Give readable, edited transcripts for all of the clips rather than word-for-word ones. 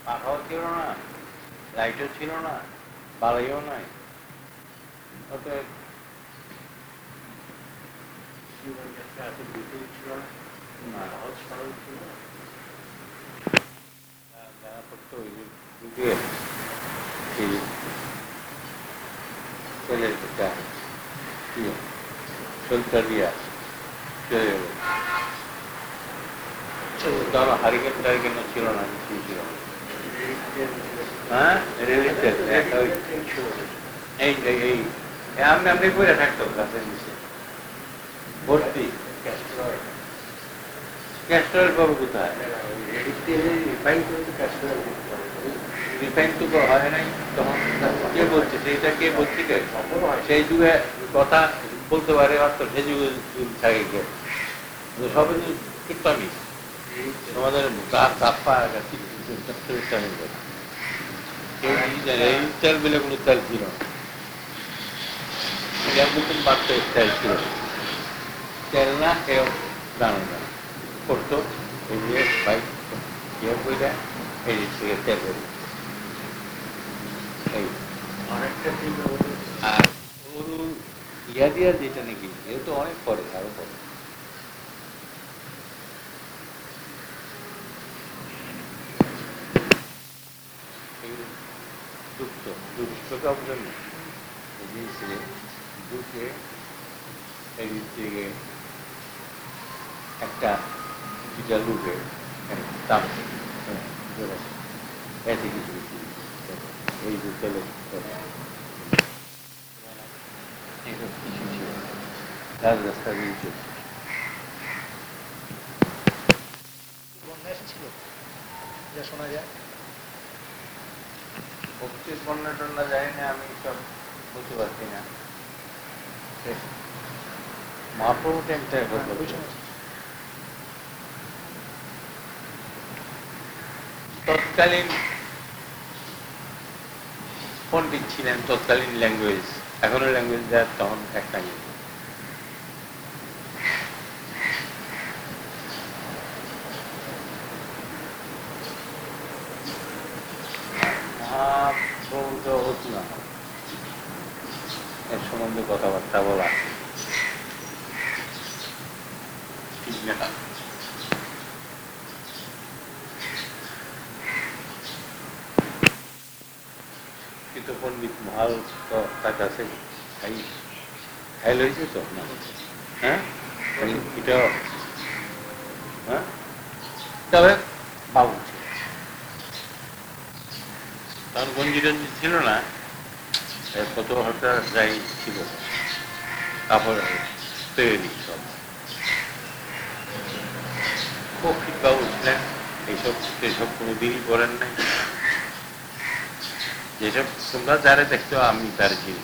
পাখাও ছিল না, লাইটও ছিল না, বাড়িও নাই। অতএব যারা করতো ওই যুগে এই ছেলের একটা শোলটা দিয়া চলে গেল। তখন হারিকেন টারিকেন ছিল না, কিছুই ছিল না। হ্যাঁ, এই আমি আপনি করে থাকতো গাছের নিচে ভর্তি। ক্যাস্ট্রয়েল পাবো কোথায়? রিফাইন তো হয় নাই তখন। কে বলছে সেইটা? কে বলছে? সেই যুগে কথা বলতে পারে অর্থ সে যুগে থাকে কে? সবে তো টুকটামি আমাদের কাপ্পা এই তেল বলে কোনো তেল ছিল না। নতুন বাচ্চা তেল ছিল, তেল না কেউ দানো না করতো। এই যে বাইক কেউ বইটা এই থেকে তেল বের এই আর ইয়া দিয়া যেটা নাকি এ তো অনেক পরে, আরো পরে। ঢুকে এই দিকে একটা দুটা লুকে দাম এতে কিছু এই যে তেলে এইসব কিছু ছিল রাস্তা দিয়ে চলছে। বন্যা এসেছিল যা শোনা যায়। ভক্তির বন্যা টন্যা যায় না, আমি সব বুঝতে পারছি না। মহাপ্রভু টাইমটায় তৎকালীন পণ্ডিত ছিলেন, তৎকালীন ল্যাঙ্গুয়েজ, এখনো ল্যাঙ্গুয়েজ দেয় তখন একটা নেই। মহাপ্রভু তো হতো না এর সম্বন্ধে কথাবার্তা বলা ঠিক না। কিন্তু পণ্ডিত মহাল তো তার কাছে খাইল হয়েছে তো না? হ্যাঁ, এটাও হ্যাঁ, তবে বাবু ছিল তখন গঞ্জি টঞ্জি ছিল না, কত হালকা যাই ছিল, কাপড় তৈরি সব। কৌশিক বাবু ছিলেন, এইসব কোনোদিনই করেন নাই। যেসব তোমরা যারা দেখছো আমি তার চিনি,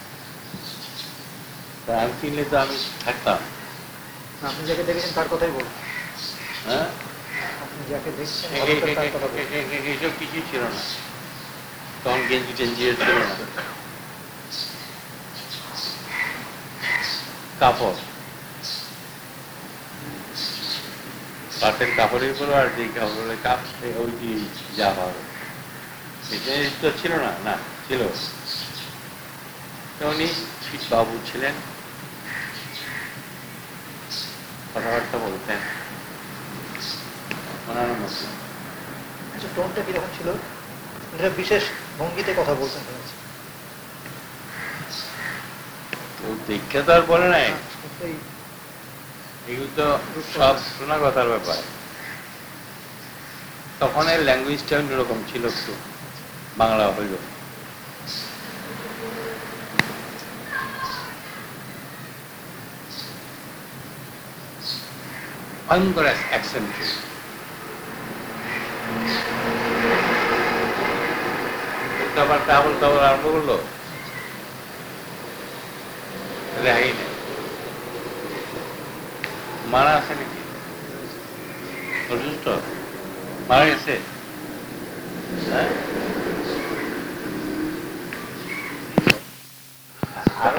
আমি চিনলে তো আমি থাকতাম। আপনি যাকে দেখেছেন তার কথাই বলুন। হ্যাঁ, আপনি যাকে দেখছেন এইসব কিছুই ছিল না তখন, গেঞ্জি টেঞ্জি ছিল না, কাপড় পাটের কাপড়ের উপর আর যে কাপড়ের ওই যে যা হয় এটা তো ছিল না। না ছিল, উনি বাবু ছিলেন, কথাবার্তা বলতেন ওনার মধ্যে। আচ্ছা, টোনটা কিরকম ছিল? বিশেষ ভঙ্গিতে কথা বলতেন শুনেছি। দেখে তো আর বলে নাই, এগুলো তো সব শোনা কথার ব্যাপার। তখন এর ল্যাঙ্গুয়েজটা অন্যরকম ছিল, একটু বাংলা হইল। ভয়ঙ্কর অ্যাকসেন্ট। আবার টাবল টাবল আরম্ভ করলো, রেহাই নেই। মারা আছে নাকি? অসুস্থ? মারা গেছে? হ্যাঁ, আরো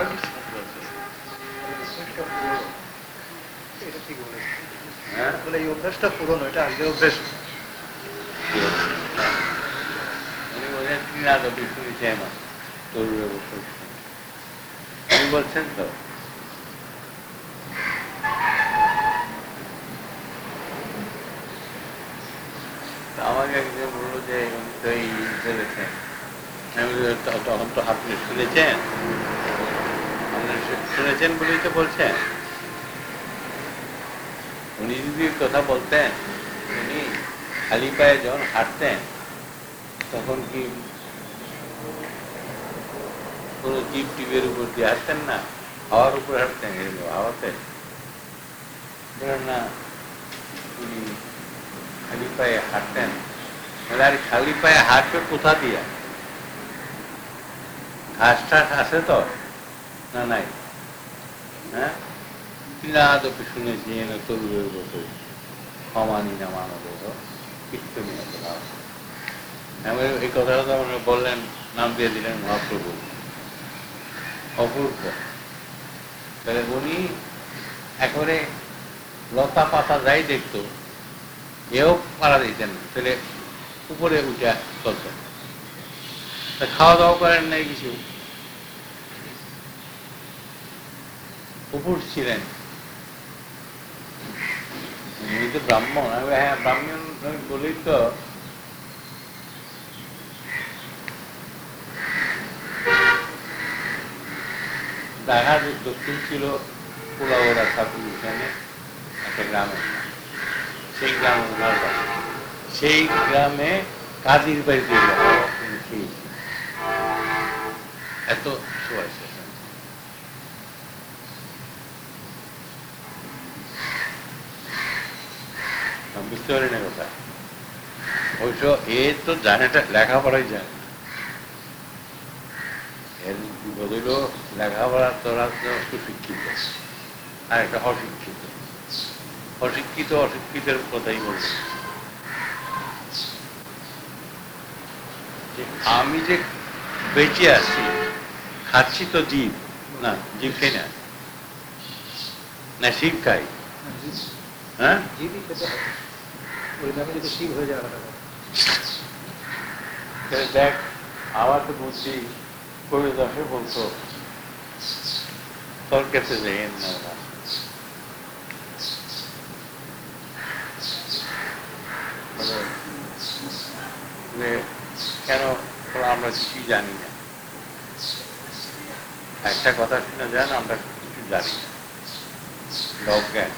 এটা ঠিক বলেছেন। হ্যাঁ, এই অভ্যাসটা পুরনো, এটা আগের অভ্যাস। দাবি শুনেছেন তরুণের বছর উনি বলছেন তো আমাকে একজন বললো যে উনি তো এই বলেছেন তখন তো আপনি শুনেছেন শুনেছেন বলেই তো বলছেন উনি যদি কথা বলতেন উনি খালি পায়ে যখন হাঁটতেন তখন কি কোনো জীব টিপের উপর দিয়ে হাঁটতেন না হাওয়ার উপর হাঁটতেন হাওয়াতে না উনি খালি পায়ে হাঁটতেন আর খালি পায়ে হাঁটবে কোথা দিয়া ঘাস টাস আছে তো না নাই হ্যাঁ কিনাদপি শুনেছি তরুণের বছর সমানই না মানব কীর্তনী এই কথাটা তো আমরা বললেন নাম দিয়ে দিলেন মহাপ্রভু অপূর্ব তাহলে উনি একেবারে লতা পাতা যাই দেখতো এও পাড়া দিতেন তাহলে উপরে উঠে চলতেন খাওয়া দাওয়া করেন নাই কিছু উপর ছিলেন উনি তো ব্রাহ্মণ হ্যাঁ ব্রাহ্মণ বলেই তো ঢাকার দক্ষিণ ছিল পোলাওড়া ঠাকুর এখানে একটা গ্রামে সেই গ্রাম সেই গ্রামে কাজীর বাড়িতে খেয়েছি এত সময় বুঝতে পারি না কথা অবশ্য এ তো জানে লেখাপড়াই জানে এর বিপদ হইল লেখাপড়া তোরা সুশিক্ষিত আর একটা অশিক্ষিত অশিক্ষিত অশিক্ষিতের কথাই বলব আমি যে বেঁচে আছি খাচ্ছি তো জীব না জীব খাই না না শিব খাই হ্যাঁ দেখ আবার তো বুঝছি কবি দশে বলতো তোর কাছে যাই না কেন আমরা কিছুই জানি না একটা কথা শুনে যান আমরা কিছু জানি না লোক জ্ঞান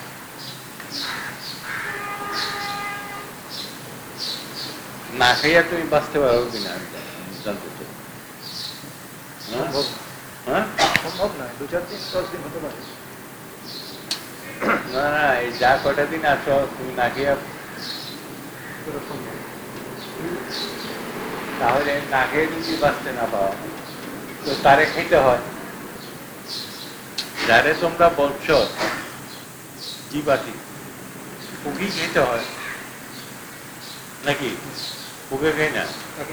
না খাইয়া তুমি বাঁচতে পারো কিনা জানতে চাই সম্ভব নয় 2-4 দিন 10 দিন হতে পারে না না এই যা কটা দিন আসো তুমি না খেয়ে তাহলে না খেয়ে যদি বাঁচতে না পাও তো তারে খেতে হয় যারে তোমরা বলছো জীবাতি পুকি খেতে হয় নাকি পুকে খাই না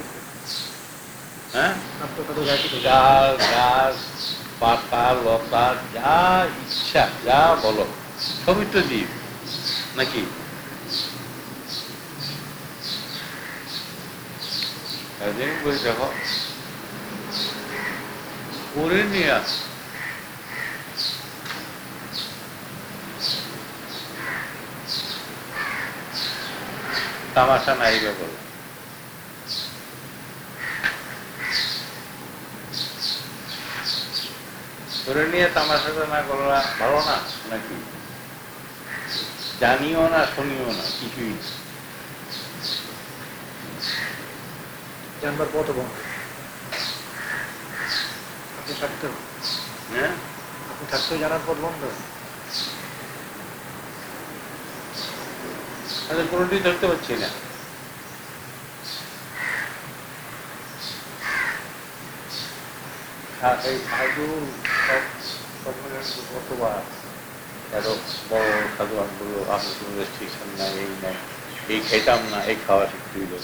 হ্যাঁ ডাল গাছ পাতা লতা যা ইচ্ছা যা বলো সবই তো জীব নাকি বই দেখো করে নিয়ে আস তামাশা নাই বলো ধরে নিয়ে তামাশাটা না করা ভালো না নাকি জানিও না শুনিও না কিছুই জানবার পথ বন্ধ আপনি থাকতেও হ্যাঁ আপনি থাকতেও জানার পথ বন্ধ কোনোটি ধরতে পারছি না এই সাধু কতবার এত বড় সাধু বললো আপনি কোনো রেস্ট্রিকশন নাই এই নাই এই খেতাম না এই খাওয়া শিখতে হইল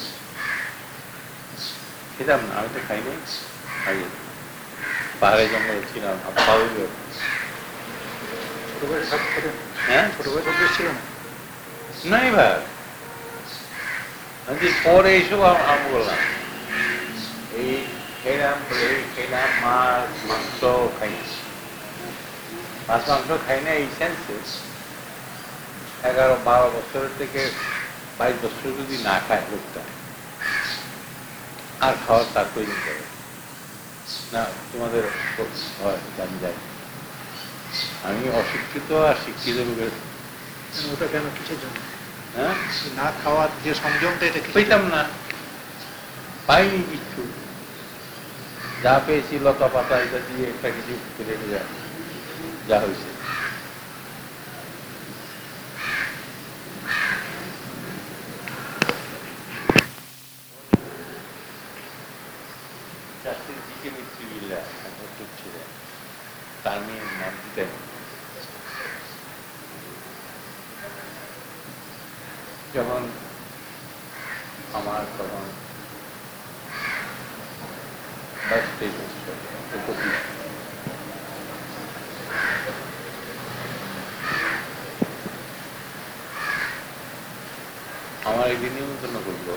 খেতাম না আমি তো খাইনি আগে পাহাড়ে জঙ্গলে ছিলাম খাওয়াই হ্যাঁ ছোট ভাই অভ্যেস ছিল না নাই ভাই পরে এইসব আরম্ভ করলাম এই খেলাম বলে খেলাম মাছ মাংস খাই না। মাছ মাংস খাই না এই সেন্সে 11-12 বছরের থেকে 22 বছর যদি না খায় লোকটা আর খাওয়ার তার প্রয়োজন করে না। তোমাদের হয় আমি জানি, আমি অশিক্ষিত আর শিক্ষিত লোকের ওটা কেন কিসের জন্য? হ্যাঁ, না খাওয়ার যে সংযমটা এটা পেতাম না, পাইনি কিচ্ছু। যা পেয়েছি লতা পাতা এটা দিয়ে একটা কিছু রেখে যায় যা হয়েছে। চাষের দিকে মিস্ত্রিবিল্লা ছিলেন, তার মেয়ের নাম দিতেন। যখন আমার তখন 22-23 বছর, আমার একদিন নিমন্ত্রণ করলো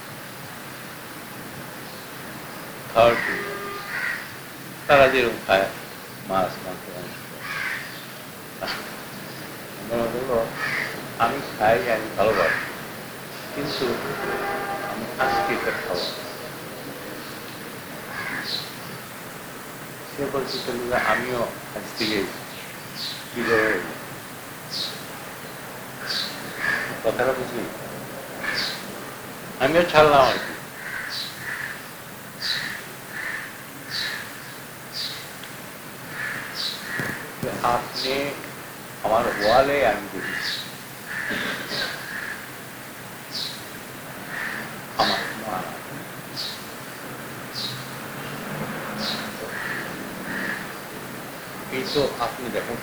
খাওয়ার জন্য। তারা যেরকম খায় মাছ মাংস আমি খাই, আমি ভালোবাসি, কিন্তু আমি আজকে এটা খাওয়া। সে বলছে আমিও আজ থেকে কথাটা বুঝলি, আমিও ছাড়লাম আর কি। আপনি আমার ওয়ালে আমি দেখেছি আমার মা, এই তো আপনি দেখেন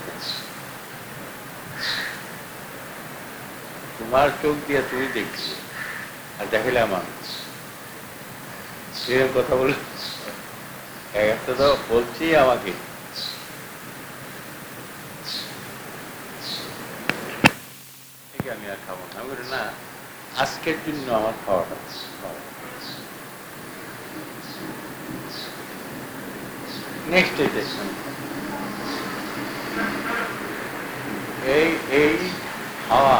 তোমার চোখ দিয়ে তুমি দেখছি আর দেখালে আমার এরকম কথা বলে একটা তো বলছি আমাকে আমি আর খাবো না। আমি বলি না, আজকের জন্য আমার খাওয়াটা নেক্সট ডে এই খাওয়া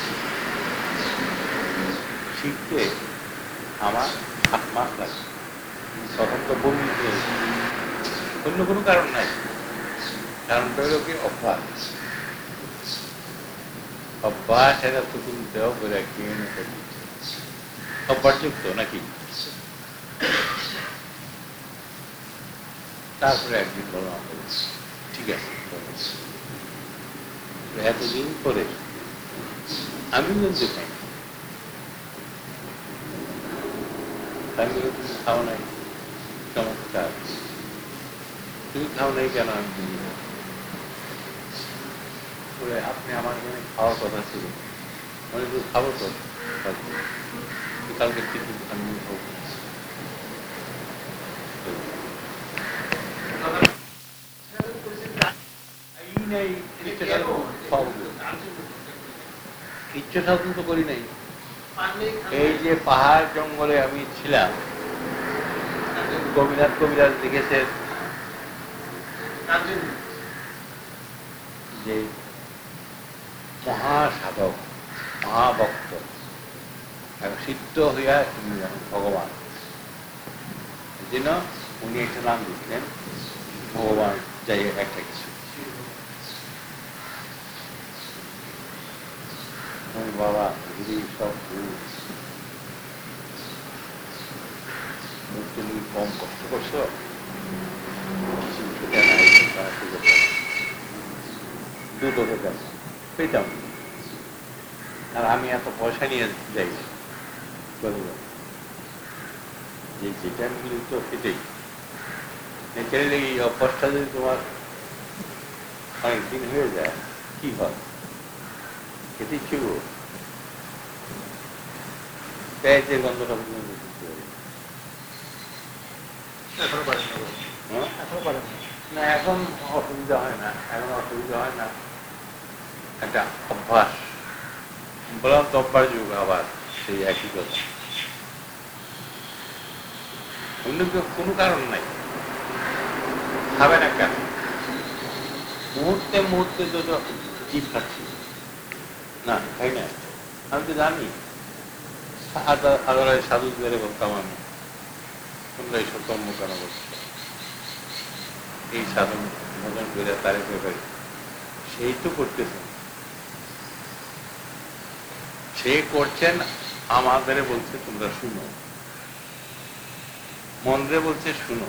শিখতে আমার 8 মাস লাগে। তখন তো বলি যে অন্য কোনো কারণ নাই, কারণটা হলো কি অভ্যাস। অভ্যাস এটা তো তুলতেও করে অভ্যাসযুক্ত নাকি। তারপরে একদিন বললাম ঠিক আছে, এতদিন পরে আমি কিন্তু খাই, আমি তুমি খাও নাই, চমৎকার, তুমি খাও নাই কেন? আমি আপনি আমার এখানে খাওয়ার কথা ছিল, আমি তো খাবো তো কালকে কিছু আমি খাবো। ইচ্ছে সাধন তো করি নাই। এই যে পাহাড় জঙ্গলে আমি ছিলাম, কবিরাজ দেখেছেন যে মহাসাধক মহাভক্ত সিদ্ধ হইয়া ভগবান, যেন উনি একটা নাম দিচ্ছেন ভগবান যাই একটা কিছু। বাবা সব তুমি কম কষ্ট করছো, দুধ পেতাম পেতাম আর আমি এত পয়সা নিয়ে যাই যে যেটা নিলে তো সেটাই নেচারে লেগে এই অভ্যাসটা যদি তোমার অনেকদিন হয়ে যায় কি হয়, খেতে ছিল পেঁয়াজের গন্ধটা পর্যন্ত না। এখন অসুবিধা হয় না, এখন অসুবিধা হয় না, একটা অভ্যাস। বললাম তো অভ্যাস যুগ আবার সেই একই কথা। অন্য কোনো কারণ নাই, খাবে না কেন? মুহূর্তে মুহূর্তে তো জীব খাচ্ছি না, খাই না। আমি তো জানি, আদালতে সাধু বেড়ে বলতাম আমি, তোমরা এইসব কর্ম কেন বলছো? এই সাধন ভজন করে তারে ব্যাপারে সেই তো করতেছেন, সে করছেন, আমাদের বলছে তোমরা শুনো, মন্দিরে বলছে শুনো,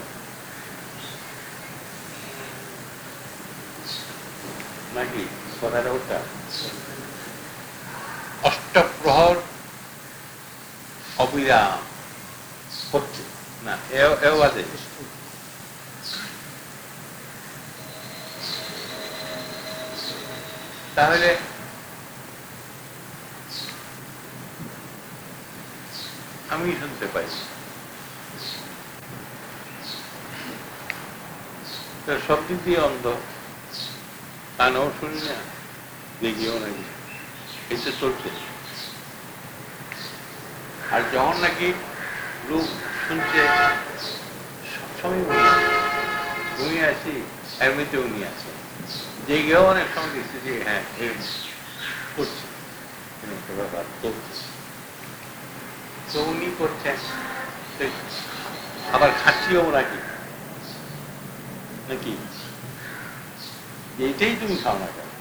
নাকি কথাটা ওটা? অষ্টপ্রহর অবিরাম হচ্ছে না, এও আছে। তাহলে আমি শুনতে পাই, সব দিক দিয়ে অন্ধ, কানেও শুনি না, দেখিও নাকি, এই তো চলছে। আর যখন নাকি লোক শুনছে, সবসময় উনি আছি, এমনিতে উনি আছে, যে গিয়েও অনেক সময় দেখছি যে হ্যাঁ করছে, ব্যাপার করছে, তো উনি করছেন, আবার খাচ্ছিও নাকি, নাকি এইটাই তুমি খাও না কেন?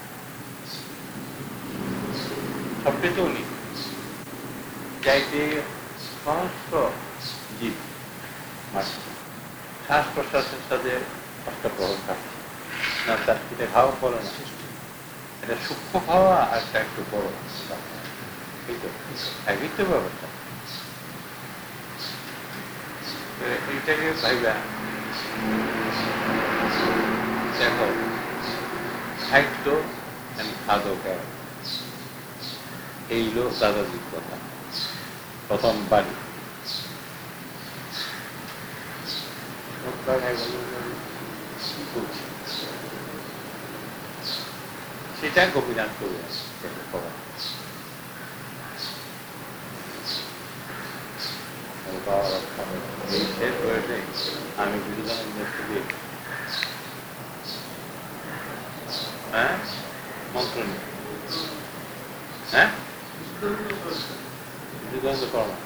সবটাই তো উনি চাইতে সমস্ত জীব মারছে, শ্বাস প্রশ্বাসের সাথে অষ্টপ্রহর খাচ্ছে না, তার এটা খাওয়া পড়ে না, এটা সূক্ষ্ম খাওয়া আর একটা একটু বড়, এই তো একই তো ব্যাপারটা। এইটাকে ভাইবা দেখো, খাদ্য খাদক এই লোক দাদাজির কথা, প্রথম বাড়ি সেটা গোপীনাথ করে এই শেষ বয়সে আমি বিবেকানন্দের থেকে মন্ত্র নিই, হ্যাঁ বিবেকানন্দ কর্মা,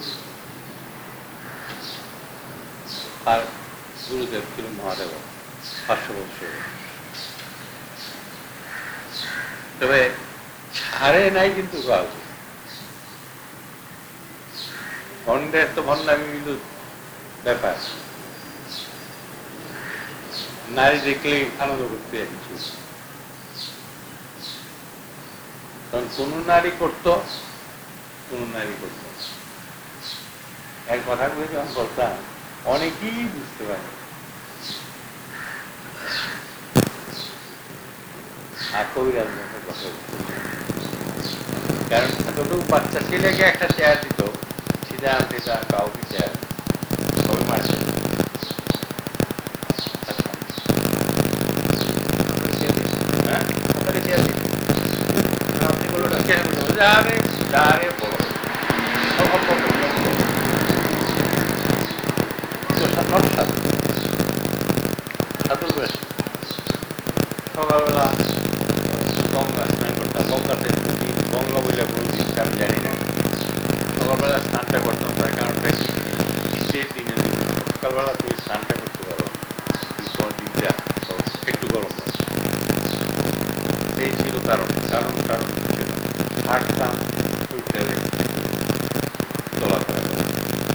আর গুরুদেব ছিল মহাদেব 500 বছর। তবে ছাড়ে নাই কিন্তু ভণ্ডের তো ভণ্ডামি কিন্তু ব্যাপার, নারী দেখলে আনন্দ করতে কিছু, কারণ কোন নারী করতো, কোন নারী করতো, এক কথা বলে যখন বলতাম অনেকেই বুঝতে পারে, কারণ এতটুকু বাচ্চা ছেলেকে একটা চেয়ার দিত, সিধা সেটা কাউকে চেয়ার সবাই মারছে, সকালবেলা গঙ্গা স্নান করতাম, গঙ্গাতে গঙ্গা বইলে কোনো জিনিস আমি জানি না, সকালবেলা স্নানটা করতাম, তার কারণটা শীতের দিনে সকালবেলা তুমি স্নানটা করতে পারো, তোমার দিনটা একটু গরম হয়, এই ছিল কারণ কারণ কারণ হাঁটতাম সুইটারে চলাফেরা করতাম,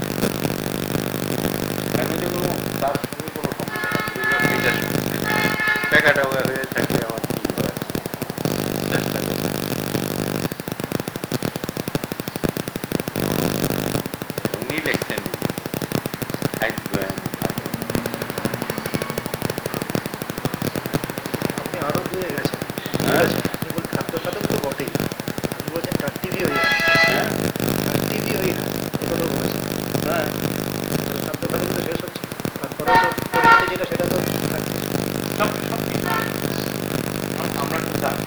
কেন যে কোনো তার সঙ্গে কোনো সমস্যা এটার সঙ্গে টাকাটা হয়ে থাকে, আমার কি হয় চেষ্টা করি। উনি লিখছেন আপনি আরো দূরে গেছেন, আপনি বল খাদ্য খাদক তো বটেই, আপনি বলছেন তার টিভি হই না, তার টিভি হই না, এগুলো বলছেন, খাদ্য খাদক তো শেষ হচ্ছে, তারপরে তো পরিস্থিতি যেটা সেটা তো থাকছে, সব সব কিছু আমরা তো জানি,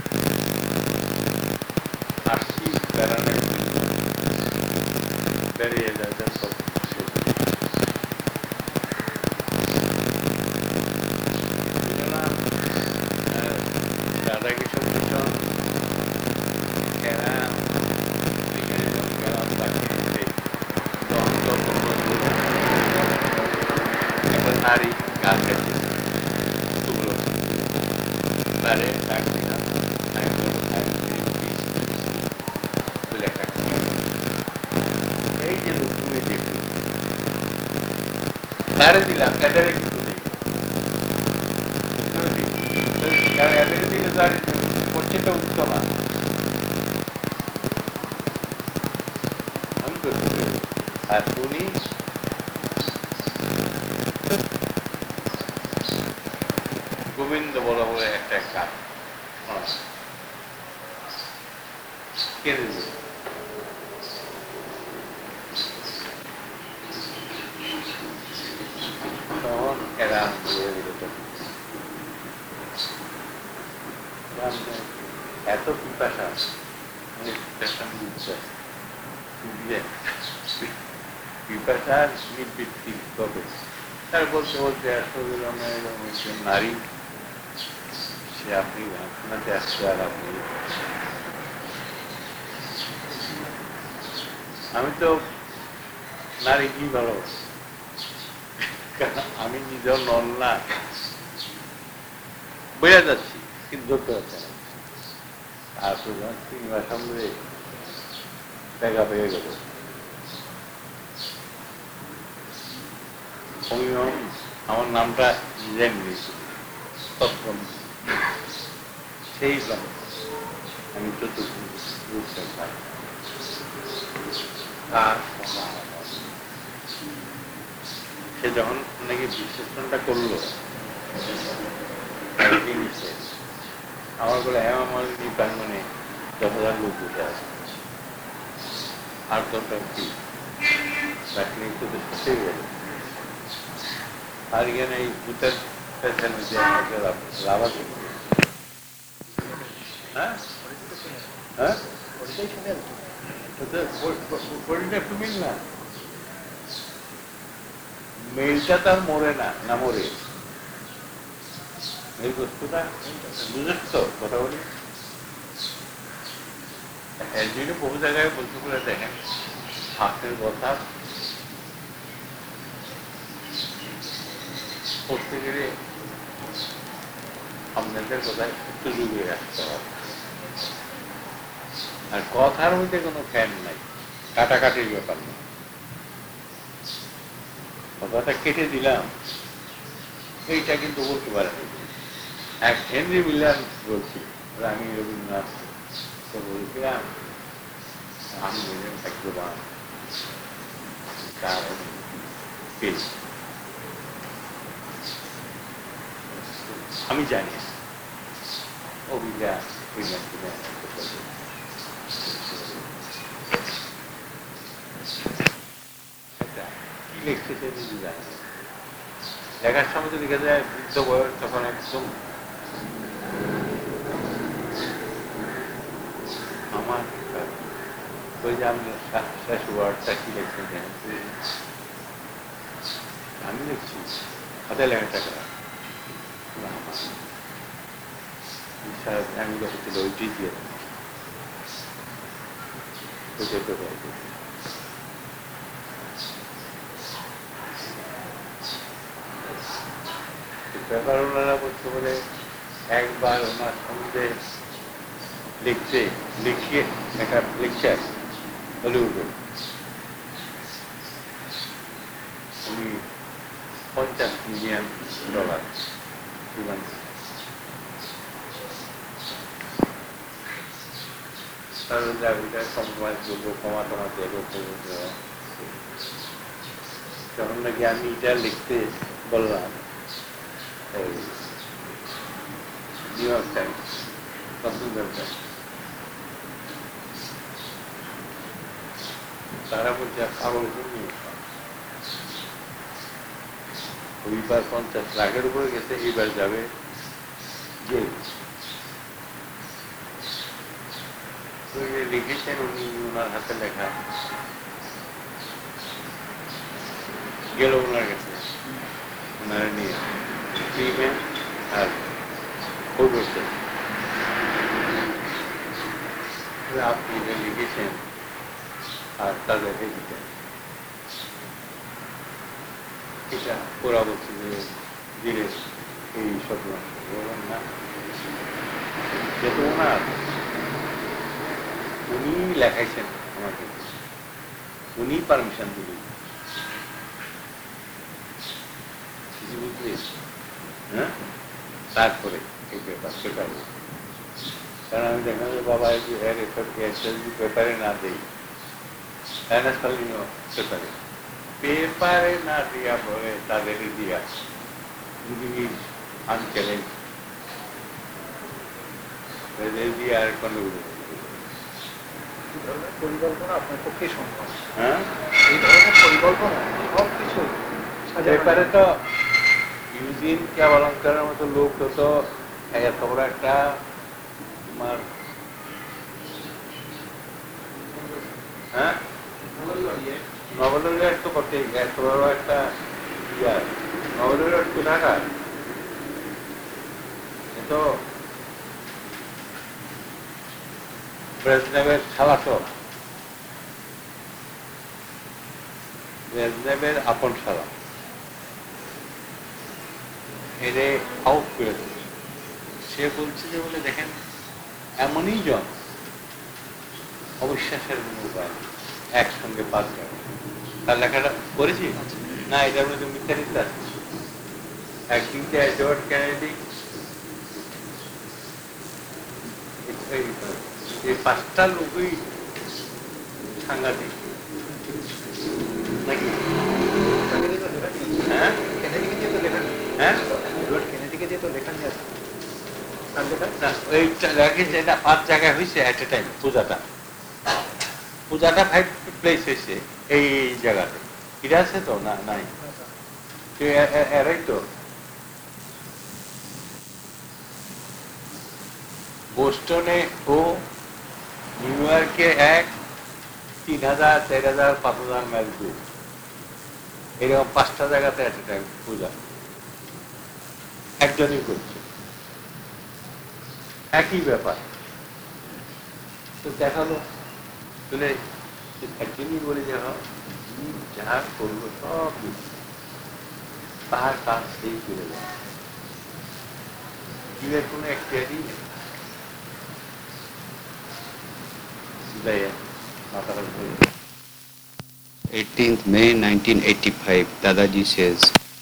আসছি বেড়ানো বেরিয়ে যায় সব শেষ, নারী গান গাইছে তারে ডাক দিলাম এই যে তুমি দেখি তারে দিলাম এটারে কিন্তু নেই কারণ এদের দিকে তো আর পশ্চিমটা উঠতো না আমি করতে আর উনি গোবিন্দ বলা বলে একটা গান কেড়ে দিল তখন এরা বলে দিল এত পিপাসা পিপাসা নিবৃত্তি কবে তার বলতে বলতে একজন নারী সে আপনি শোনাতে আসছে আর আপনি আমি তো নারী কি ভালোবাসি কারণ আমি নিজেও নন না বোঝা যাচ্ছি কিন্তু ধরতে পারছে না আর প্রধান সিনেমার সামনে দেখা পেয়ে গেল আমার নামটা ডিজাইন দিয়েছি তৎক্ষণ সেই আমি চতুর্থ সে যখন নাকি বিশ্লেষণটা করলো আমার বলে আমার প্রাঙ্গনে 10,000 লোক বসে আছে আর দরকার কি শেষে গেল আর এখানে এই ভূতের লাভ আছে হ্যাঁ হ্যাঁ একটু মিল না মেলটা তার মরে না না মরে এই বস্তুটা বুঝেছ তো কথা বলি এর জন্য বহু জায়গায় বলতে করে দেখেন হাতের কথা করতে গেলে আপনাদের কথায় একটু যুগে রাখতে হবে আর কথার মধ্যে কোনো ফ্যান নাই কাটাকাটির ব্যাপার নেই কথাটা কেটে দিলাম এইটা কিন্তু বলতে পারে এক হেনরি মিলার বলছি আমি রবীন্দ্রনাথ বলছিলাম আমি বললেন ভাগ্যবান তার পেয়েছি আমি জানি অভিজ্ঞা কি লিখছে সে নিজে জানে লেখার সময় তো লিখে যায় বৃদ্ধ বয়স তখন একদম আমার ওই যে আমি শেষ ওয়ার্ডটা কি লিখছেন আমি লিখছি হাতে লেখাটা করা আমি হচ্ছিল ওইটি দিয়ে ব্যাপার ওনারা বলতে বলে একবার ওনার সঙ্গে লিখিয়ে একটা লেকচার হলিউডে উনি $50 মিলিয়ন কম্প্রোমাইজ করবো ক্ষমা দেবো যখন নাকি আমি এটা লিখতে বললাম নিউ ইয়র্ক টাইমস তারা বলছে পাগল ওইবার 50 লাখের উপরে গেছে এইবার যাবে জেল লিখেছেন উনি ওনার হাতে লেখা গেল ওনার কাছে ওনারা নিয়ে ফিমেল আর করছেন আপনি যে লিখেছেন আর তাদেরকে দিতেন এটা ওরা বলছে যে ধীরে এই সব বললাম না যেহেতু ওনার উনি লেখাইছেন আমাকে, উনি পারমিশন দিলেন, বুঝলি? হ্যাঁ, তারপরে এই পেপার পেপারে, কারণ আমি দেখলাম যে বাবা পেপারে না দেই, পেপারে পেপারে না দিয়া বলে তাদেরই দিয়া আনচ্যালেঞ্জ দিয়ে আর কোনো পরিকল্পনা আপনার পক্ষে সম্ভব। হ্যাঁ, এই ধরনের পরিকল্পনা সব কিছু ব্যাপারে তো ইউজিন কেবলঙ্কারের মতো লোক তো এত বড় একটা তোমার হ্যাঁ নবলের তো করতে এত বড় একটা ইয়ার নবলের একটু ঢাকা তো ব্রেজনেভের খালাতো, ব্রেজনেভের আপন শালা এরে আউট করে দিচ্ছে। সে বলছে যে বলে দেখেন এমনই জন অবিশ্বাসের কোনো উপায় একসঙ্গে 5 জন। তার লেখাটা করেছি না, এটার মধ্যে মিথ্যারিত আছে। একদিন যে এডওয়ার্ড কেনেডি এই 5টা লোকই সাংঘাতিক নাকি? হ্যাঁ কেনেডিকে দিয়ে তো লেখা নেই। হ্যাঁ কেনেডিকে দিয়ে তো লেখা নিয়ে আসে ওই যেটা 5 জায়গায় হয়েছে এট এ টাইম। পূজাটা 5 প্লেস হয়েছে এই জায়গাতে। এটা আছে তো না নাই এরাই তো বোস্টনে ও নিউ ইয়র্কে 1, 3000, 4000, 5000 মাইল দূর, এরকম 5টা জায়গাতে এট এ টাইম পূজা একজনই করছে, একই ব্যাপার। তো দেখালো তাহলে একজনই বলে যে যা করলো সব তার কাজ সেই করে যায়, জীবের কোনো এখতিয়ারই নেই। 18th May 1985, Dadaji says,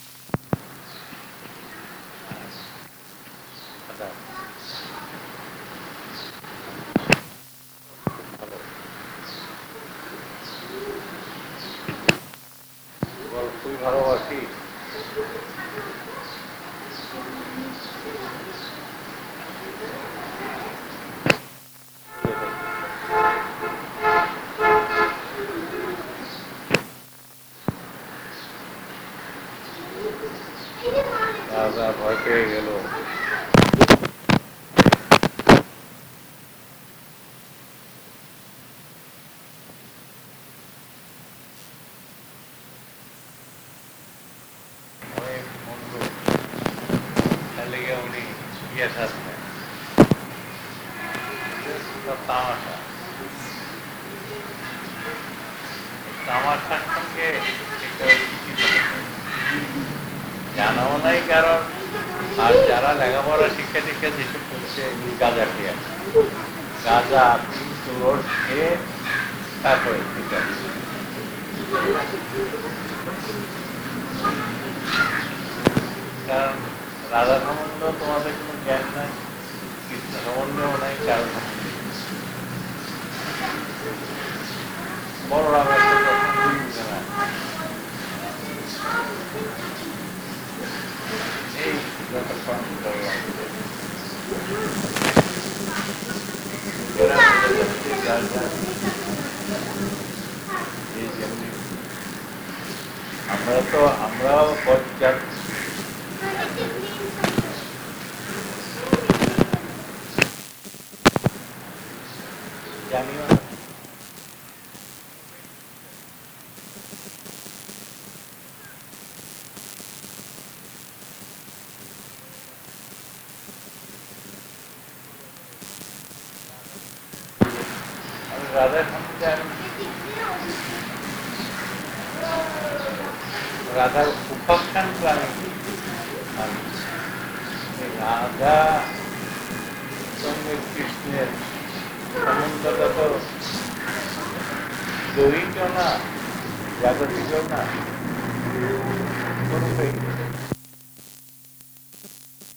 খুবই ভালোবাসি। রাজা ভয় পেয়ে গেল। উনি ইয়ে থাকবেন তামাশা, তামাশার সঙ্গে জানাও নাই কারণ। আর যারা লেখাপড়া শিক্ষা দীক্ষা যেসব করছে গাঁজা খেয়ে গাঁজা রোড খেয়ে তারপরে কারণ রাধা সম্বন্ধ তোমাদের কোনো জ্ঞান নাই, কৃষ্ণ সম্বন্ধেও নাই, কারণ বড় রাম এই আমরাও জানিও না। রাধার সম্বন্ধে রাধার উপাখ্যান প্রাণী মানুষ। এই রাধা সঙ্গে কৃষ্ণের সম্বন্ধটা তো দৈহিক না, জাগতিক না, কোনো